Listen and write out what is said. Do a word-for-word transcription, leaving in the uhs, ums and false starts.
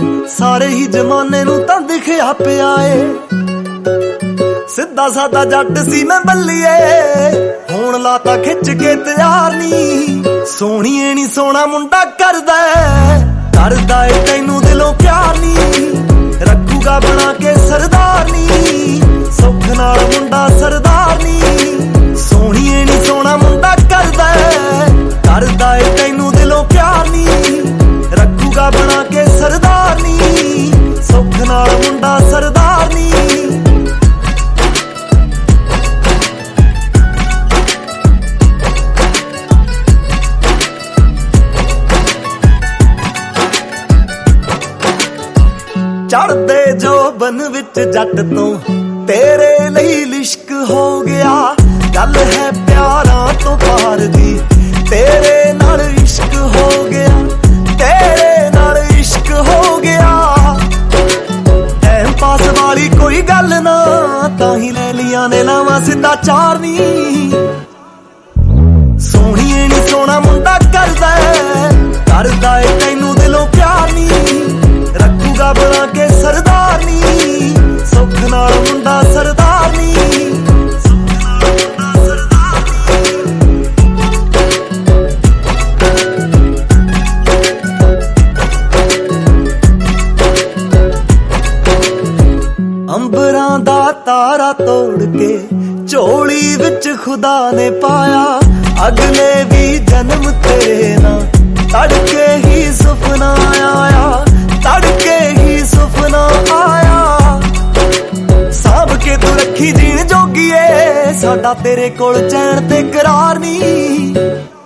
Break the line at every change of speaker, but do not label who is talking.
सारे ही जमाने नू तां दिखिया पिया ए। सिद्धा सादा जट सी मैं बल्लीए, हुण लाता खिच के तैयार नी। सोहणीए नी सोहना मुंडा करदा करदा ए तैनू दिलों प्यार नी। रखूगा बना के सरदार नी, सुख नाल मुंडा सरदार नी। सोहणीए नी सोहना मुंडा करदा करदा ए तैनू दिलों प्यार नी। रखूगा बना के सरदार नी, सुख नाल मुंडा सरदार नी। चढ़दे जोबन विच जट तो तेरे लई लिश्क हो गया। गल है प्यारां तो पार दी, तेरे नाल इश्क हो गया। तेरे नाल इश्क हो गया। टाइम पास वाली कोई गल ना, ताही ले लिया ने लावां सीधा चार नी। सोहणीए नी सोहना मुंडा करदा करदा ए तैनू दिलों प्यार नी। रखूगा बना के सरदार नी, सुख नाल मुंडा सरदार नी। अंबरां दा तारा तोड़ के झोली विच खुदा ने पाया। अगले भी जन्म तेरे ना तड़के ही सुपना आया। तड़के ही सुपना आया। साब के तू रखी जीण जोगीए, साडा तेरे कोल चैन ते करार नी।